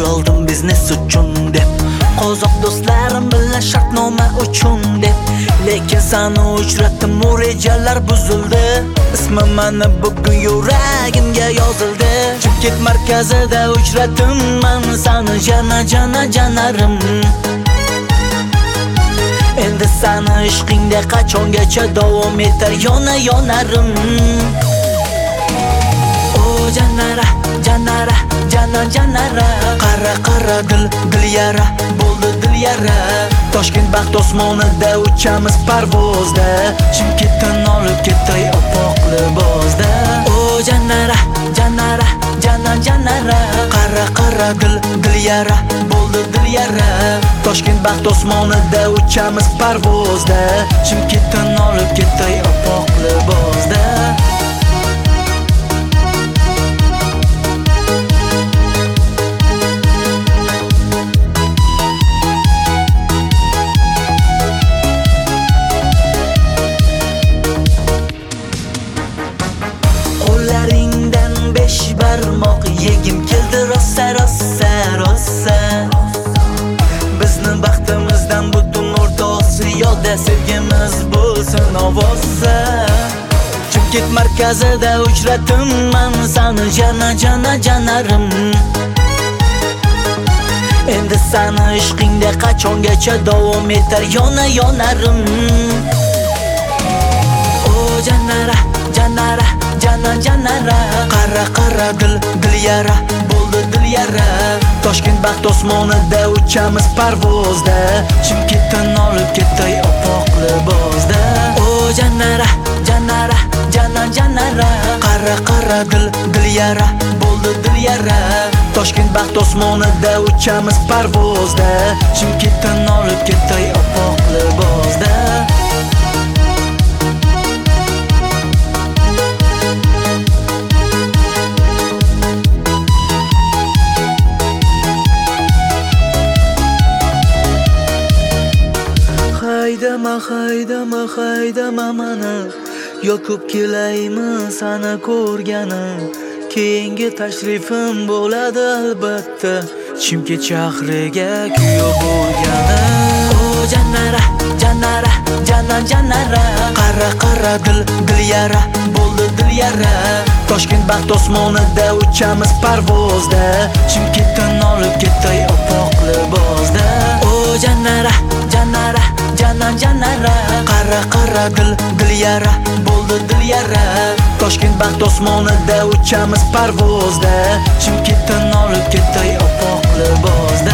Yo'l oldim biznes uchun deb, qozoq do'stlarim bilan shartnoma uchun deb. Lekin seni uchratdim, u rejalar buzildi. Ismim mani bugun yuragimga yozildi. Chimkent markazida uchratdim men seni janarim. Endi seni ishqingda qachongacha davom etar yonarim. O janara qara dil yara bo'ldi dil yara. Toshkent baxt osmonida uchamiz parvozda, Chimkentdan olib ketay oppoq libosda. O janara qara dil yara bo'ldi dil yara. Toshkent baxt osmonida uchamiz parvozda, Chimkentdan olib ketay oppoq libosda. Qo'llaringdan 5 barmoq yegim keldi rosa. Bizni baxtimizdan butun O'rta Osiyoda sevgimiz bo'lsin ovoza. Chimkent markazida uchratdim men seni janarim. Endi seni ishqingda qachongacha davom etar yonarim. O janara qara dil yara bo'ldi dil yara. Toshkent baxt osmonida uchamiz parvozda, Chimkentdan olib ketay oppoq libosda. O janara qara dil yara bo'ldi dil yara. Toshkent baxt osmonida uchamiz parvozda, Chimkentdan olib ketay oppoq libosda. Haydama mani, yoqib kelaymi seni ko'rgani. Keyingi tashrifim bo'ladi albatta, Chimkent shahriga kuyov bo'lgani. O janara qara dil yara bo'ldi dil yara. Toshkent baxt osmonida uchamiz parvozda, Chimkentdan olib ketay oppoq libosda. O janara qara dil yara bo'ldi dil yara. Toshkent baxt osmonida uchamiz parvozda, Chimkentdan olib ketay oppoq libosda.